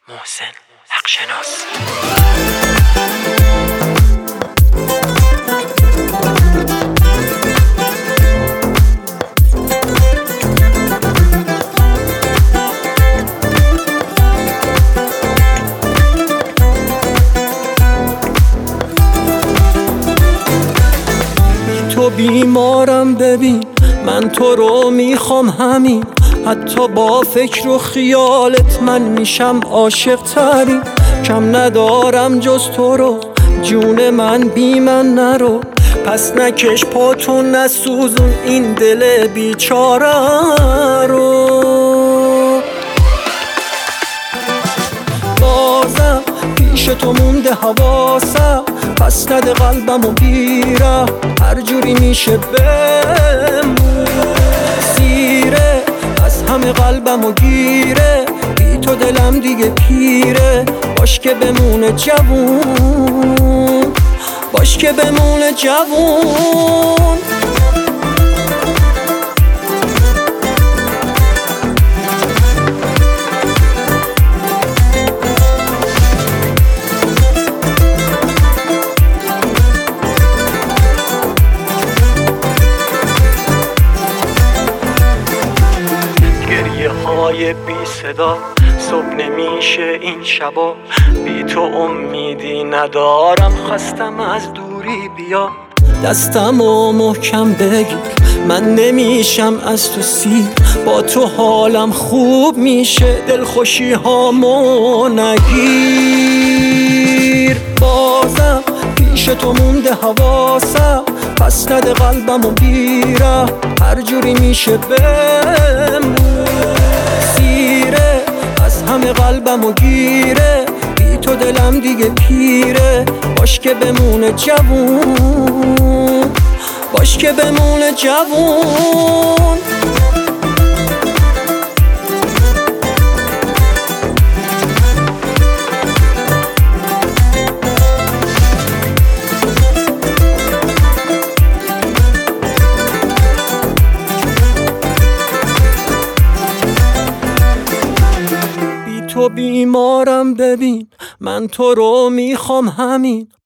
محسن حقشناس. تو بیمارم ببین، من تو رو میخوام همین، حتی با فکر و خیالت من میشم عاشق ترین. کم ندارم جز تو رو، جون من بی من نرو، پس نکش پاتو نسوزون این دل بیچاره رو. بازم پیش تو مونده حواسم، پس نده قلبم و گیره، هر جوری میشه بمون سیره، از همه قلبم و گیره، بی تو دلم دیگه پیره، باش که بمونه جوون، باش که بمونه جوون. های بی صدا صبح نمیشه این شبا، بی تو امیدی ندارم، خستم از دوری بیا، دستمو محکم بگیر، من نمیشم از تو سیر، با تو حالم خوب میشه، دلخوشی هامو نگیر. بازم پیش تو مونده حواسم، پس نده قلبم و گیره، هر جوری میشه بمون سیره، از همه قلبم و گیره، بی تو دلم دیگه پیره، باش که بمونه جوون، باش که بمونه جوون. تو بیمارم ببین، من تو رو میخوام همین،